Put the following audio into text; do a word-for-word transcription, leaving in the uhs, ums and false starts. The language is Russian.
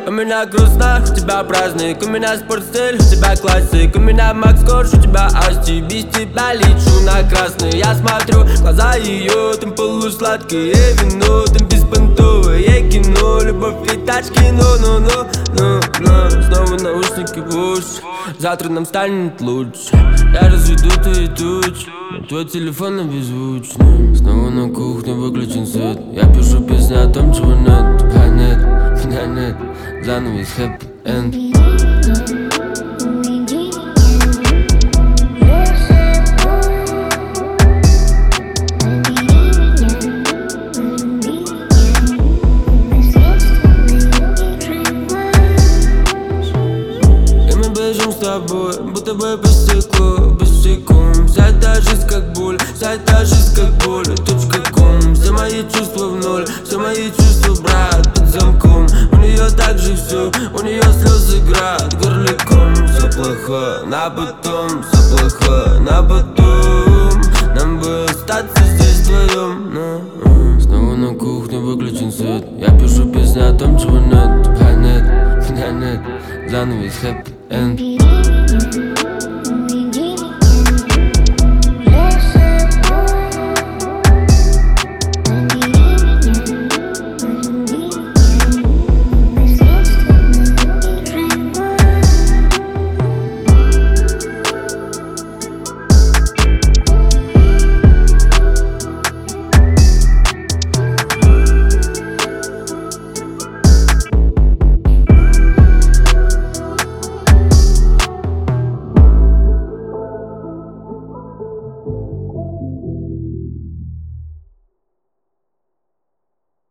У меня грустно, у тебя праздник. У меня спортстиль, у тебя классик. У меня Макс Корж, у тебя Асти. Без тебя лечу на красный. Я смотрю, глаза ее, там полусладкие вино, там беспонтовое кино. Любовь и тачки, ну-ну-ну, ну-ну. Снова наушники в уши, завтра нам станет лучше. Я разведу твои тучи, твой телефон на беззвучный. Снова на кухне выключен свет. Я пишу песни о том, чего нет. Тебя нет, меня нет, занавес хэппи-энд. С тобой, будто бы по стеклу, босиком. Вся та жизнь как боль, вся та жизнь как боль. Точка ком, все мои чувства в ноль, все мои чувства, брат, под замком. У нее так же все, у нее слезы град горликом. Все плохо, на потом, все плохо, на потом. Нам бы остаться здесь вдвоем, но снова на кухне выключен свет. Я пишу песни о том, чего нет. Тебя нет, меня нет, занавес хэппи-энд.